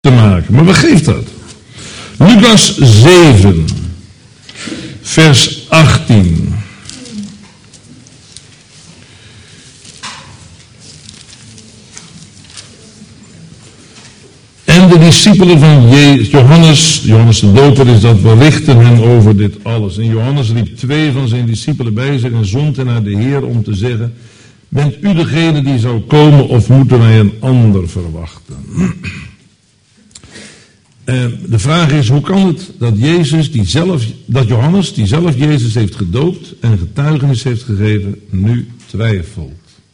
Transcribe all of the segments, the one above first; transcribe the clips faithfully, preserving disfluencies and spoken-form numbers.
te maken. Maar wat geeft dat? Lucas zeven, vers achttien. En de discipelen van Johannes, Johannes de Doper is dat, berichten hen over dit alles. En Johannes riep twee van zijn discipelen bij zich en zond hen naar de Heer om te zeggen: bent u degene die zou komen of moeten wij een ander verwachten? En de vraag is, hoe kan het dat Jezus, die zelf, dat Johannes, die zelf Jezus heeft gedoopt en getuigenis heeft gegeven, nu twijfelt?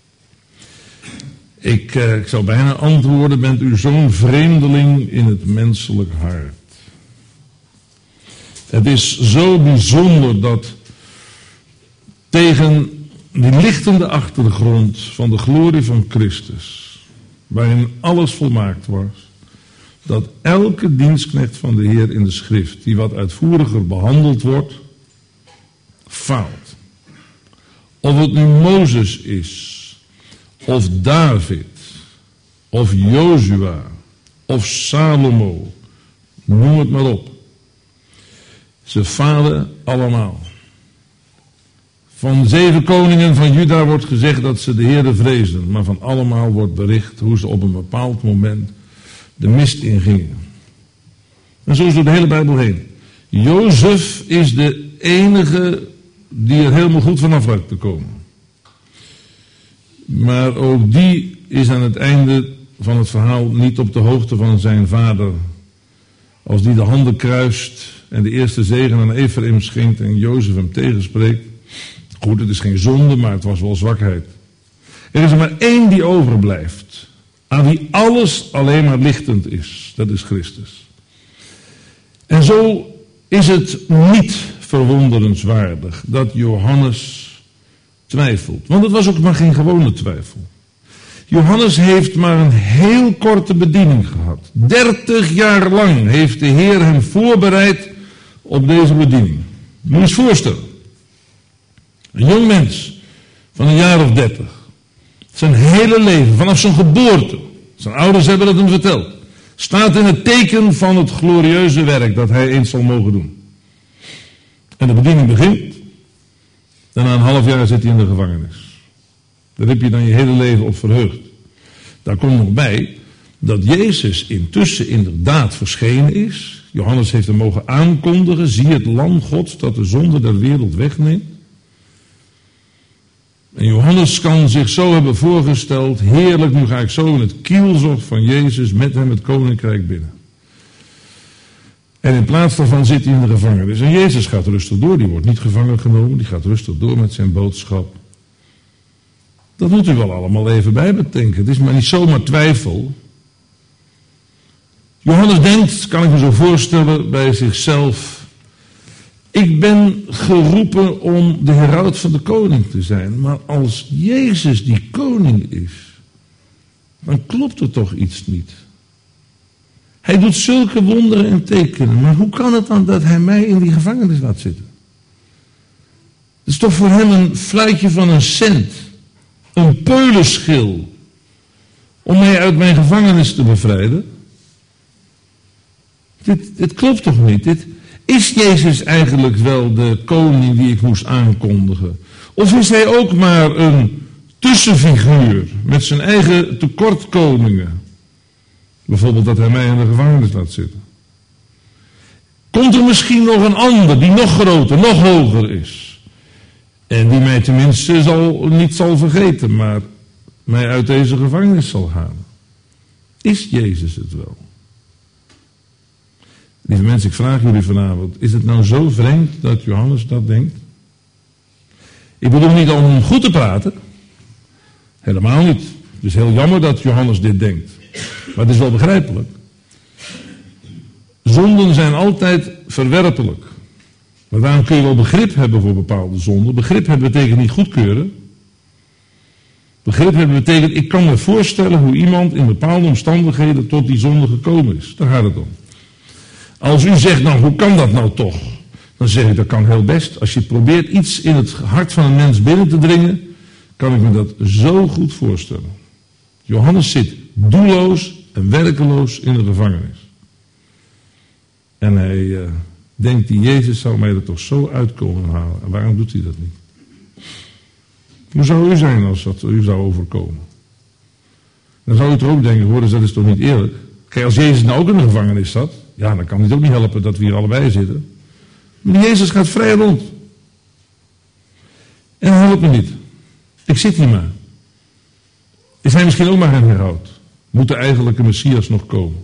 Ik, eh, ik zou bijna antwoorden, bent u zo'n vreemdeling in het menselijk hart? Het is zo bijzonder dat tegen die lichtende achtergrond van de glorie van Christus, waarin alles volmaakt was, dat elke dienstknecht van de Heer in de schrift, die wat uitvoeriger behandeld wordt, faalt. Of het nu Mozes is, of David, of Jozua, of Salomo, noem het maar op. Ze falen allemaal. Van zeven koningen van Juda wordt gezegd dat ze de Heere vreesden, maar van allemaal wordt bericht hoe ze op een bepaald moment de mist ingingen. En zo is door de hele Bijbel heen. Jozef is de enige die er helemaal goed vanaf lijkt te komen. Maar ook die is aan het einde van het verhaal niet op de hoogte van zijn vader. Als die de handen kruist en de eerste zegen aan Ephraim schenkt en Jozef hem tegenspreekt. Goed, het is geen zonde, maar het was wel zwakheid. Er is er maar één die overblijft, aan wie alles alleen maar lichtend is. Dat is Christus. En zo is het niet verwonderenswaardig dat Johannes twijfelt. Want het was ook maar geen gewone twijfel. Johannes heeft maar een heel korte bediening gehad. Dertig jaar lang heeft de Heer hem voorbereid op deze bediening. Moet je eens voorstellen. Een jong mens van een jaar of dertig. Zijn hele leven, vanaf zijn geboorte. Zijn ouders hebben het hem verteld. Staat in het teken van het glorieuze werk dat hij eens zal mogen doen. En de bediening begint. En na een half jaar zit hij in de gevangenis. Daar heb je dan je hele leven op verheugd. Daar komt nog bij dat Jezus intussen inderdaad verschenen is. Johannes heeft hem mogen aankondigen. Zie het lam Gods dat de zonde der wereld wegneemt. En Johannes kan zich zo hebben voorgesteld. Heerlijk, nu ga ik zo in het kielzog van Jezus met hem het koninkrijk binnen. En in plaats daarvan zit hij in de gevangenis. En Jezus gaat rustig door. Die wordt niet gevangen genomen. Die gaat rustig door met zijn boodschap. Dat moet u wel allemaal even bij bedenken. Het is maar niet zomaar twijfel. Johannes denkt, kan ik me zo voorstellen, bij zichzelf: ik ben geroepen om de heraut van de koning te zijn. Maar als Jezus die koning is, dan klopt er toch iets niet. Hij doet zulke wonderen en tekenen. Maar hoe kan het dan dat hij mij in die gevangenis laat zitten? Het is toch voor hem een fluitje van een cent. Een peulenschil. Om mij uit mijn gevangenis te bevrijden. Dit, dit klopt toch niet? Dit, is Jezus eigenlijk wel de koning die ik moest aankondigen? Of is hij ook maar een tussenfiguur met zijn eigen tekortkomingen? Bijvoorbeeld dat hij mij in de gevangenis laat zitten. Komt er misschien nog een ander die nog groter, nog hoger is? En die mij tenminste zal, niet zal vergeten, maar mij uit deze gevangenis zal halen. Is Jezus het wel? Lieve mensen, ik vraag jullie vanavond, is het nou zo vreemd dat Johannes dat denkt? Ik bedoel niet om hem goed te praten. Helemaal niet. Het is heel jammer dat Johannes dit denkt. Maar het is wel begrijpelijk. Zonden zijn altijd verwerpelijk. Maar daarom kun je wel begrip hebben voor bepaalde zonden. Begrip hebben betekent niet goedkeuren. Begrip hebben betekent, ik kan me voorstellen hoe iemand in bepaalde omstandigheden tot die zonde gekomen is. Daar gaat het om. Als u zegt, nou hoe kan dat nou toch? Dan zeg ik, dat kan heel best. Als je probeert iets in het hart van een mens binnen te dringen, kan ik me dat zo goed voorstellen. Johannes zit doelloos en werkeloos in de gevangenis. En hij uh, denkt, die Jezus zou mij er toch zo uitkomen halen. En waarom doet hij dat niet? Hoe zou u zijn als dat u zou overkomen? Dan zou u toch ook denken, hoor, dus dat is toch niet eerlijk? Kijk, als Jezus nou ook in de gevangenis zat, ja, dan kan het ook niet helpen dat we hier allebei zitten. Maar Jezus gaat vrij rond. En hij helpt me niet. Ik zit hier maar. Is hij misschien ook maar een heraut? Moet de eigenlijke Messias nog komen?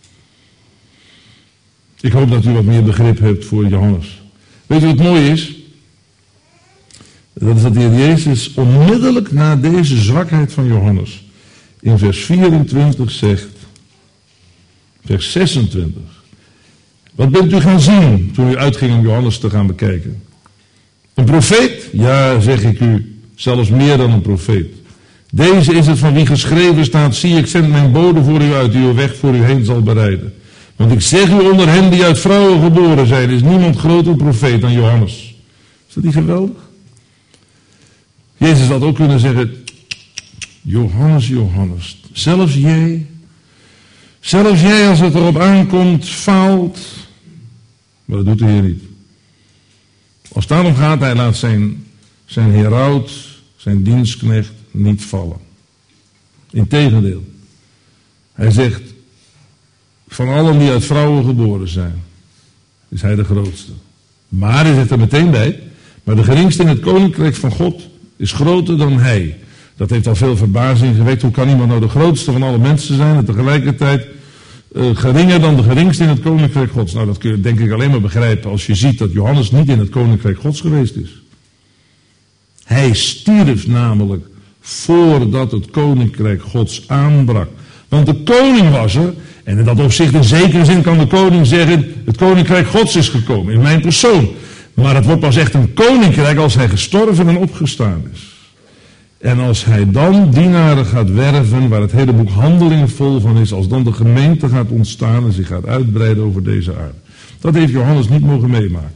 Ik hoop dat u wat meer begrip hebt voor Johannes. Weet u wat mooi is? Dat is dat de Heer Jezus onmiddellijk na deze zwakheid van Johannes in vers vierentwintig zegt, vers zesentwintig. Wat bent u gaan zien toen u uitging om Johannes te gaan bekijken? Een profeet? Ja, zeg ik u, zelfs meer dan een profeet. Deze is het van wie geschreven staat, zie ik zend mijn bode voor u uit die uw weg voor u heen zal bereiden. Want ik zeg u, onder hen die uit vrouwen geboren zijn, is niemand groter profeet dan Johannes. Is dat niet geweldig? Jezus had ook kunnen zeggen, Johannes, Johannes, zelfs jij, zelfs jij als het erop aankomt, faalt. Maar dat doet de Heer niet. Als het daarom gaat, hij laat zijn, zijn heraut, zijn dienstknecht niet vallen. Integendeel. Hij zegt, van allen die uit vrouwen geboren zijn, is hij de grootste. Maar hij zegt er meteen bij, maar de geringste in het koninkrijk van God is groter dan hij. Dat heeft al veel verbazing gewekt. Hoe kan iemand nou de grootste van alle mensen zijn en tegelijkertijd uh, geringer dan de geringste in het koninkrijk Gods? Nou, dat kun je denk ik alleen maar begrijpen als je ziet dat Johannes niet in het koninkrijk Gods geweest is. Hij stierf namelijk voordat het koninkrijk Gods aanbrak. Want de koning was er, en in dat opzicht in zekere zin kan de koning zeggen, het koninkrijk Gods is gekomen, in mijn persoon. Maar het wordt pas echt een koninkrijk als hij gestorven en opgestaan is. En als hij dan dienaren gaat werven, waar het hele boek Handelingen vol van is, als dan de gemeente gaat ontstaan en zich gaat uitbreiden over deze aarde. Dat heeft Johannes niet mogen meemaken.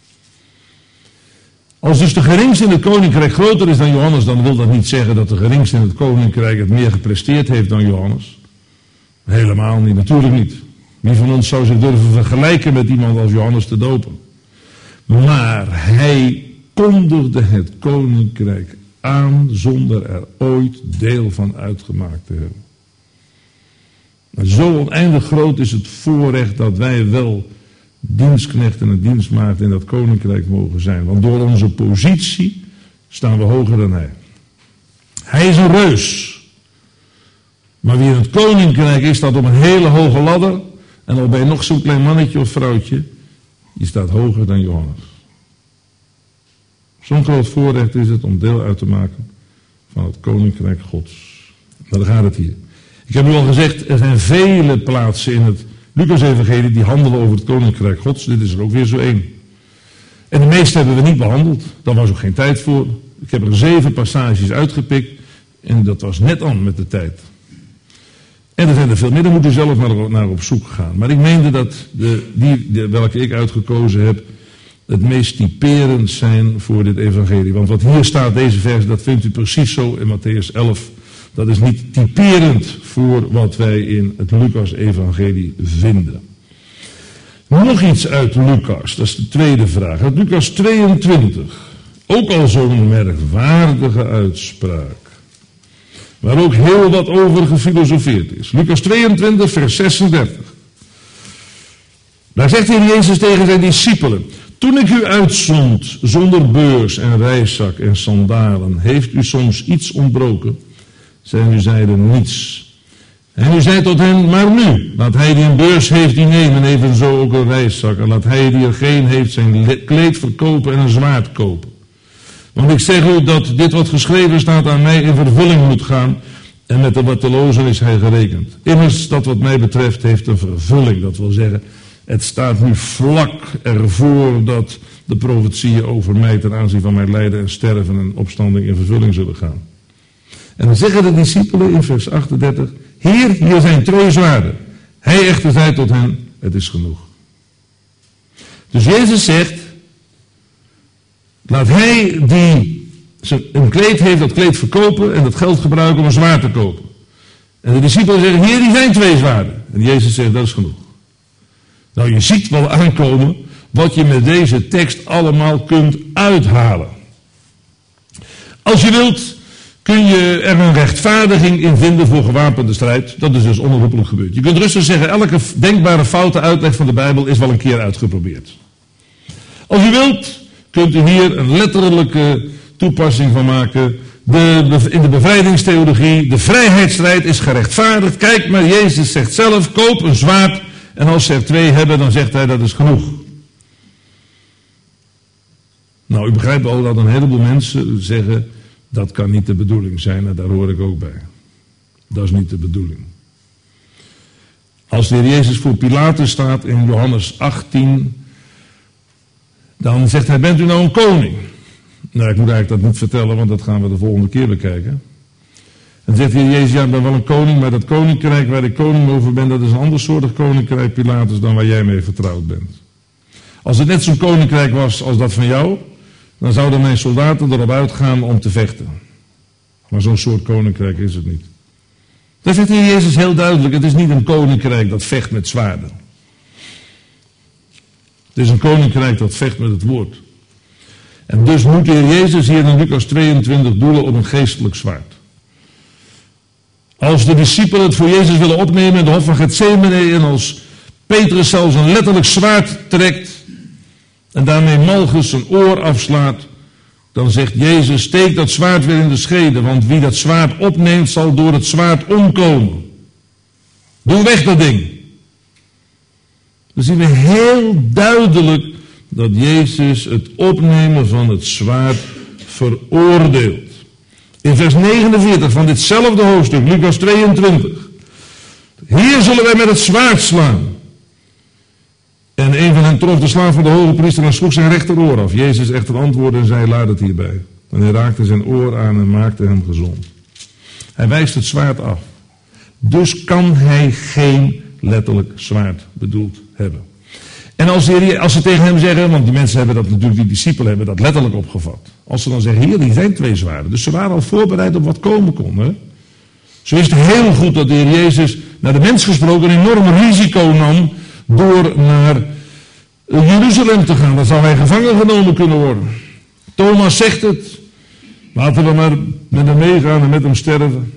Als dus de geringste in het koninkrijk groter is dan Johannes, dan wil dat niet zeggen dat de geringste in het koninkrijk het meer gepresteerd heeft dan Johannes. Helemaal niet, natuurlijk niet. Wie van ons zou zich durven vergelijken met iemand als Johannes de Doper? Maar hij kondigde het koninkrijk aan zonder er ooit deel van uitgemaakt te hebben. Maar zo oneindig groot is het voorrecht dat wij wel dienstknechten en dienstmaagden in dat koninkrijk mogen zijn. Want door onze positie staan we hoger dan hij. Hij is een reus. Maar wie in het koninkrijk is, staat op een hele hoge ladder. En al ben je nog zo'n klein mannetje of vrouwtje, je staat hoger dan Johannes. Zo'n groot voorrecht is het om deel uit te maken van het koninkrijk Gods. Nou, daar gaat het hier. Ik heb u al gezegd, er zijn vele plaatsen in het Lucas-evangelie die handelen over het koninkrijk Gods. Dit is er ook weer zo één. En de meeste hebben we niet behandeld. Daar was ook geen tijd voor. Ik heb er zeven passages uitgepikt en dat was net aan met de tijd. En er zijn er veel meer, daar moet u zelf naar, naar op zoek gaan. Maar ik meende dat de, die de, welke ik uitgekozen heb, het meest typerend zijn voor dit evangelie. Want wat hier staat, deze vers, dat vindt u precies zo in Mattheüs elf. Dat is niet typerend voor wat wij in het Lucas-evangelie vinden. Nog iets uit Lucas, dat is de tweede vraag. Uit Lucas tweeëntwintig, ook al zo'n merkwaardige uitspraak, waar ook heel wat over gefilosofeerd is. Lucas tweeëntwintig, vers zesendertig. Daar zegt de Heer Jezus tegen zijn discipelen: toen ik u uitzond zonder beurs en reiszak en sandalen, heeft u soms iets ontbroken? Zij nu zeiden niets. En u zei tot hen: maar nu, laat hij die een beurs heeft die nemen, evenzo ook een reiszak. En laat hij die er geen heeft zijn kleed verkopen en een zwaard kopen. Want ik zeg u dat dit wat geschreven staat aan mij in vervulling moet gaan. En met de wattelozen is hij gerekend. Immers, dat wat mij betreft heeft een vervulling. Dat wil zeggen, het staat nu vlak ervoor dat de profetieën over mij ten aanzien van mijn lijden en sterven en opstanding in vervulling zullen gaan. En dan zeggen de discipelen in vers achtendertig: Heer, hier zijn twee zwaarden. Hij echter zei tot hen: het is genoeg. Dus Jezus zegt: laat hij die een kleed heeft, dat kleed verkopen en dat geld gebruiken om een zwaard te kopen. En de discipelen zeggen, hier, die zijn twee zwaarden. En Jezus zegt, dat is genoeg. Nou, je ziet wel aankomen wat je met deze tekst allemaal kunt uithalen. Als je wilt, kun je er een rechtvaardiging in vinden voor gewapende strijd. Dat is dus onherroepelijk gebeurd. Je kunt rustig zeggen, elke denkbare foute uitleg van de Bijbel is wel een keer uitgeprobeerd. Als u wilt, kunt u hier een letterlijke toepassing van maken. De, in de bevrijdingstheologie, de vrijheidsstrijd is gerechtvaardigd. Kijk maar, Jezus zegt zelf, koop een zwaard. En als ze er twee hebben, dan zegt hij, dat is genoeg. Nou, u begrijpt al dat een heleboel mensen zeggen, dat kan niet de bedoeling zijn. En daar hoor ik ook bij. Dat is niet de bedoeling. Als de Heer Jezus voor Pilatus staat in Johannes achttien, dan zegt hij, bent u nou een koning? Nou, ik moet eigenlijk dat niet vertellen, want dat gaan we de volgende keer bekijken. En dan zegt de Heer Jezus, ja, ik ben wel een koning, maar dat koninkrijk waar ik koning over ben, dat is een ander soort koninkrijk, Pilatus, dan waar jij mee vertrouwd bent. Als het net zo'n koninkrijk was als dat van jou, dan zouden mijn soldaten erop uitgaan om te vechten. Maar zo'n soort koninkrijk is het niet. Dat zegt de Heer Jezus heel duidelijk, het is niet een koninkrijk dat vecht met zwaarden. Het is een koninkrijk dat vecht met het woord. En dus moet de Heer Jezus hier in Lucas tweeëntwintig doelen op een geestelijk zwaard. Als de discipelen het voor Jezus willen opnemen in de hof van Gethsemane en als Petrus zelfs een letterlijk zwaard trekt en daarmee Malchus zijn oor afslaat, dan zegt Jezus, steek dat zwaard weer in de schede, want wie dat zwaard opneemt zal door het zwaard omkomen. Doe weg dat ding. Dan zien we heel duidelijk dat Jezus het opnemen van het zwaard veroordeelt. In vers negenenveertig van ditzelfde hoofdstuk, Lucas tweeëntwintig. Hier zullen wij met het zwaard slaan. En een van hen trof de slaaf van de hoge priester en sloeg zijn rechteroor af. Jezus echter antwoordde en zei, laat het hierbij. En hij raakte zijn oor aan en maakte hem gezond. Hij wijst het zwaard af. Dus kan hij geen letterlijk zwaard bedoeld hebben. En als, die, als ze tegen hem zeggen, want die mensen hebben dat natuurlijk, die discipelen hebben dat letterlijk opgevat. Als ze dan zeggen, hier, die zijn twee zwaarden. Dus ze waren al voorbereid op wat komen kon. Hè? Zo is het heel goed dat de Heer Jezus naar de mens gesproken een enorm risico nam door naar Jeruzalem te gaan. Dan zou hij gevangen genomen kunnen worden. Thomas zegt het. Laten we maar met hem meegaan en met hem sterven.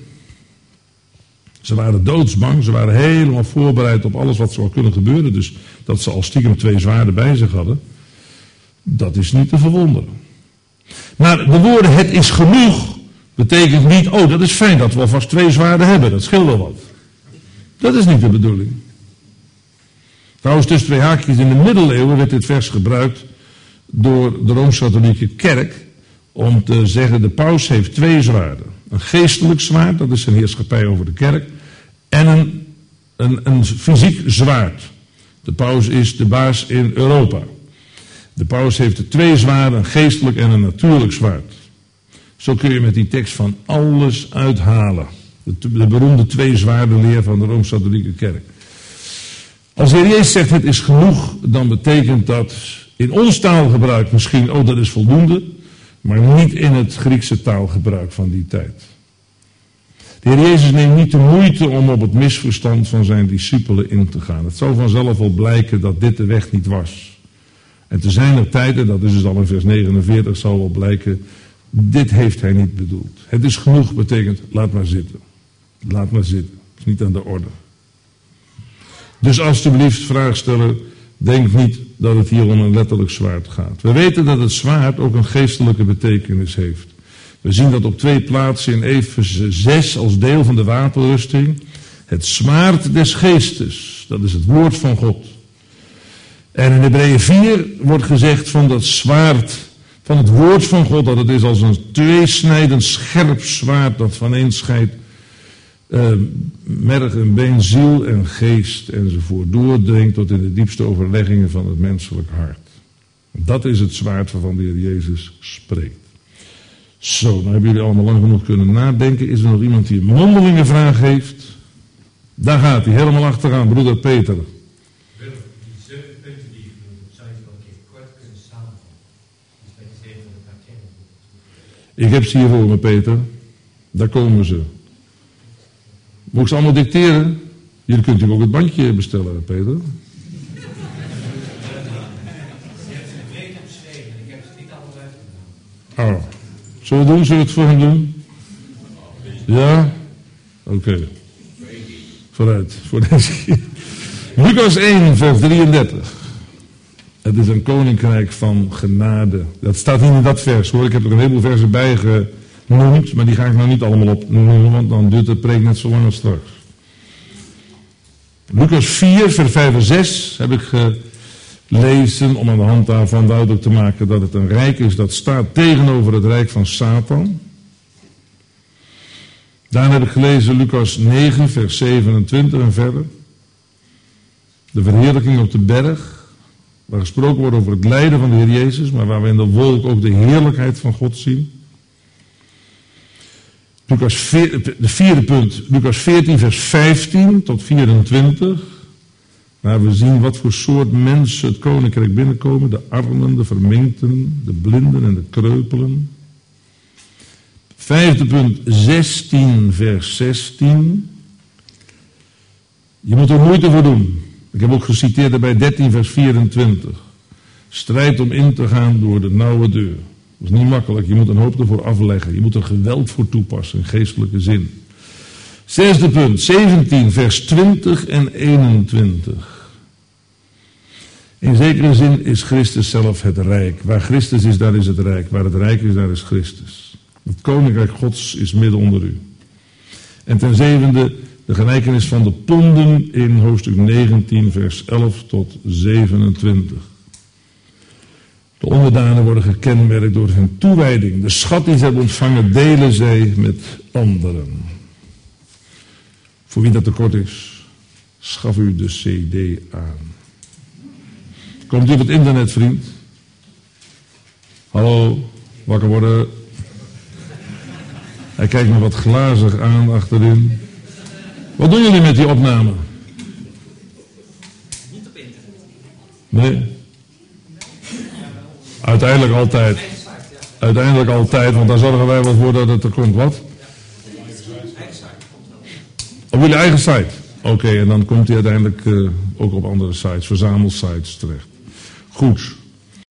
Ze waren doodsbang, ze waren helemaal voorbereid op alles wat zou kunnen gebeuren. Dus dat ze al stiekem twee zwaarden bij zich hadden, dat is niet te verwonderen. Maar de woorden het is genoeg betekent niet, oh dat is fijn dat we alvast twee zwaarden hebben, dat scheelt wel wat. Dat is niet de bedoeling. Trouwens, tussen twee haakjes, in de middeleeuwen werd dit vers gebruikt door de Rooms-Katholieke Kerk om te zeggen, de paus heeft twee zwaarden. Een geestelijk zwaard, dat is zijn heerschappij over de kerk, en een, een, een fysiek zwaard. De paus is de baas in Europa. De paus heeft er twee zwaarden, een geestelijk en een natuurlijk zwaard. Zo kun je met die tekst van alles uithalen. De, de beroemde twee zwaarden leer van de Rooms-Katholieke Kerk. Als de Heer Jezus zegt het is genoeg, dan betekent dat in ons taalgebruik misschien, oh dat is voldoende, maar niet in het Griekse taalgebruik van die tijd. De Heer Jezus neemt niet de moeite om op het misverstand van zijn discipelen in te gaan. Het zou vanzelf wel blijken dat dit de weg niet was. En te zijner tijden, dat is dus al in vers negenenveertig, zal wel blijken, dit heeft hij niet bedoeld. Het is genoeg betekent, laat maar zitten. Laat maar zitten. Het is niet aan de orde. Dus alstublieft, vraagsteller, denk niet dat het hier om een letterlijk zwaard gaat. We weten dat het zwaard ook een geestelijke betekenis heeft. We zien dat op twee plaatsen in Efeze zes als deel van de wapenrusting. Het zwaard des geestes, dat is het woord van God. En in Hebreeën vier wordt gezegd van dat zwaard, van het woord van God, dat het is als een tweesnijdend scherp zwaard dat vaneen scheidt uh, merg en been, ziel en geest enzovoort, doordringt tot in de diepste overleggingen van het menselijk hart. Dat is het zwaard waarvan de Heer Jezus spreekt. Zo, dan hebben jullie allemaal lang genoeg kunnen nadenken. Is er nog iemand die een mondelinge vraag heeft? Daar gaat hij, helemaal achteraan, broeder Peter. Willem, die zeven punten die je genoemd hebt, zou je wel een keer kort kunnen samenvatten? Dus met de zeven van de praktijk. Ik heb ze hier voor me, Peter. Daar komen ze. Moet ik ze allemaal dicteren? Jullie kunt natuurlijk ook het bandje bestellen, Peter. Je hebt ze breed omschreven en ik heb ze niet allemaal uitgedaan. Oh. Zullen we doen? Zullen we het voor hem doen? Ja? Oké. Okay. Vooruit, voor deze keer. Lucas één, vers drieëndertig. Het is een koninkrijk van genade. Dat staat niet in dat vers hoor. Ik heb er een heleboel versen bij genoemd, maar die ga ik nou niet allemaal opnoemen, want dan duurt de preek net zo lang als straks. Lucas vier, vers vijf en zes heb ik gelezen om aan de hand daarvan duidelijk te maken dat het een rijk is dat staat tegenover het rijk van Satan. Daarna heb ik gelezen Lucas negen, vers zevenentwintig en verder. De verheerlijking op de berg, waar gesproken wordt over het lijden van de Heer Jezus, maar waar we in de wolk ook de heerlijkheid van God zien. Lucas vier, de vierde punt, Lucas veertien, vers vijftien tot vierentwintig. Waar we zien wat voor soort mensen het koninkrijk binnenkomen. De armen, de verminkten, de blinden en de kreupelen. Vijfde punt, zestien, vers zestien. Je moet er moeite voor doen. Ik heb ook geciteerd bij dertien, vers vierentwintig. Strijd om in te gaan door de nauwe deur. Dat is niet makkelijk, je moet een hoop ervoor afleggen. Je moet er geweld voor toepassen, in geestelijke zin. Zesde punt, zeventien, vers twintig en eenentwintig. In zekere zin is Christus zelf het rijk. Waar Christus is, daar is het rijk. Waar het rijk is, daar is Christus. Het koninkrijk Gods is midden onder u. En ten zevende, de gelijkenis van de ponden in hoofdstuk negentien, vers elf tot zevenentwintig. De onderdanen worden gekenmerkt door hun toewijding. De schat die ze hebben ontvangen, delen zij met anderen. Voor wie dat tekort is, schaf u de cd aan. Komt u op het internet, vriend? Hallo, wakker worden. Hij kijkt me wat glazig aan achterin. Wat doen jullie met die opname? Niet op internet. Nee? Uiteindelijk altijd. Uiteindelijk altijd, want daar zorgen wij wel voor dat het er komt. Wat? Op jullie eigen site? Oké, okay, en dan komt hij uiteindelijk uh, ook op andere sites, verzamelsites terecht. Goed.